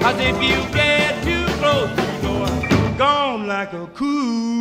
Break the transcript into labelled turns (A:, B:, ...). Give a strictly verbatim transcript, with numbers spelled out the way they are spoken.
A: 'Cause if you get too close, you go gone like a cool